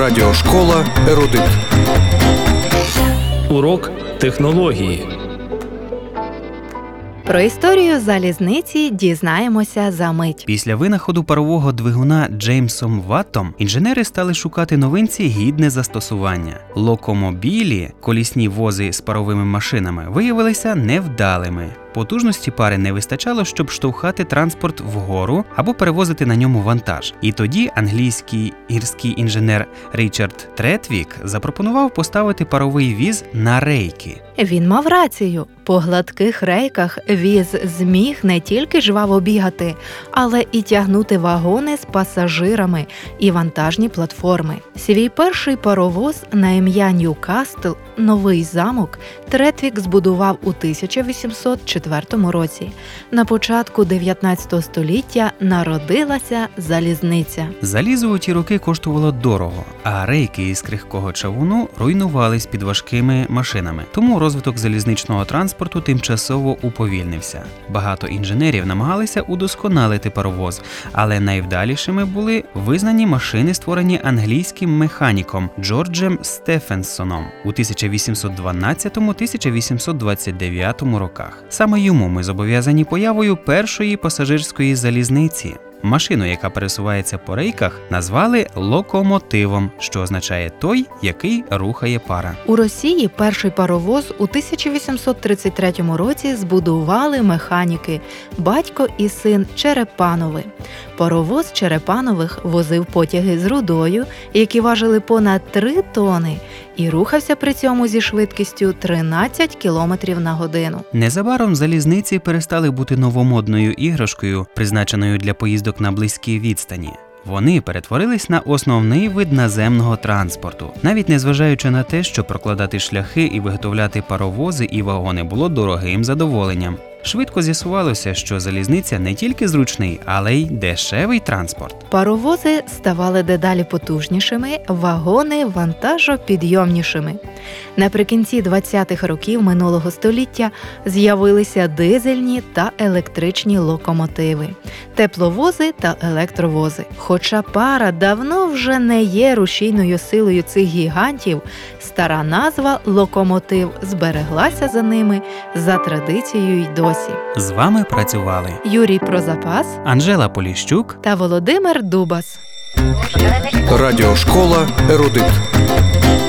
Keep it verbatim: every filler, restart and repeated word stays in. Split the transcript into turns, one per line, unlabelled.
Радіошкола «Ерудит».
Урок технології.
Про історію залізниці дізнаємося за мить.
Після винаходу парового двигуна Джеймсом Ваттом інженери стали шукати новинці гідне застосування. Локомобілі, колісні вози з паровими машинами, виявилися невдалими. Потужності пари не вистачало, щоб штовхати транспорт вгору або перевозити на ньому вантаж. І тоді англійський гірський інженер Річард Третвік запропонував поставити паровий віз на рейки.
Він мав рацію. По гладких рейках віз зміг не тільки жваво бігати, але і тягнути вагони з пасажирами і вантажні платформи. Свій перший паровоз на ім'я Ньюкасл «Новий замок» Третвік збудував у тисяча вісімсот четвертому році. На початку дев'ятнадцятого століття народилася залізниця.
Залізо у ті роки коштувало дорого, а рейки із крихкого чавуну руйнувались під важкими машинами. Тому розвиток залізничного транспорту тимчасово уповільнився. Багато інженерів намагалися удосконалити паровоз, але найвдалішими були визнані машини, створені англійським механіком Джорджем Стефенсоном у тисяча вісімсот дванадцятому - тисяча вісімсот двадцять дев'ятому роках. Саме йому ми зобов'язані появою першої пасажирської залізниці. Машину, яка пересувається по рейках, назвали локомотивом, що означає «той, який рухає пара».
У Росії перший паровоз у тисяча вісімсот тридцять третьому році збудували механіки батько і син Черепанови. Паровоз Черепанових возив потяги з рудою, які важили понад три тони, і рухався при цьому зі швидкістю тринадцять кілометрів на годину.
Незабаром залізниці перестали бути новомодною іграшкою, призначеною для поїздок на близькі відстані. Вони перетворились на основний вид наземного транспорту, навіть незважаючи на те, що прокладати шляхи і виготовляти паровози і вагони було дорогим задоволенням. Швидко з'ясувалося, що залізниця не тільки зручний, але й дешевий транспорт.
Паровози ставали дедалі потужнішими, вагони вантажопідйомнішими. Наприкінці двадцятих років минулого століття з'явилися дизельні та електричні локомотиви, тепловози та електровози. Хоча пара давно вже не є рушійною силою цих гігантів, стара назва «локомотив» збереглася за ними за традицією й досі.
З вами працювали
Юрій Прозапас,
Анжела Поліщук
та Володимир Дубас.
Радіошкола «Ерудит».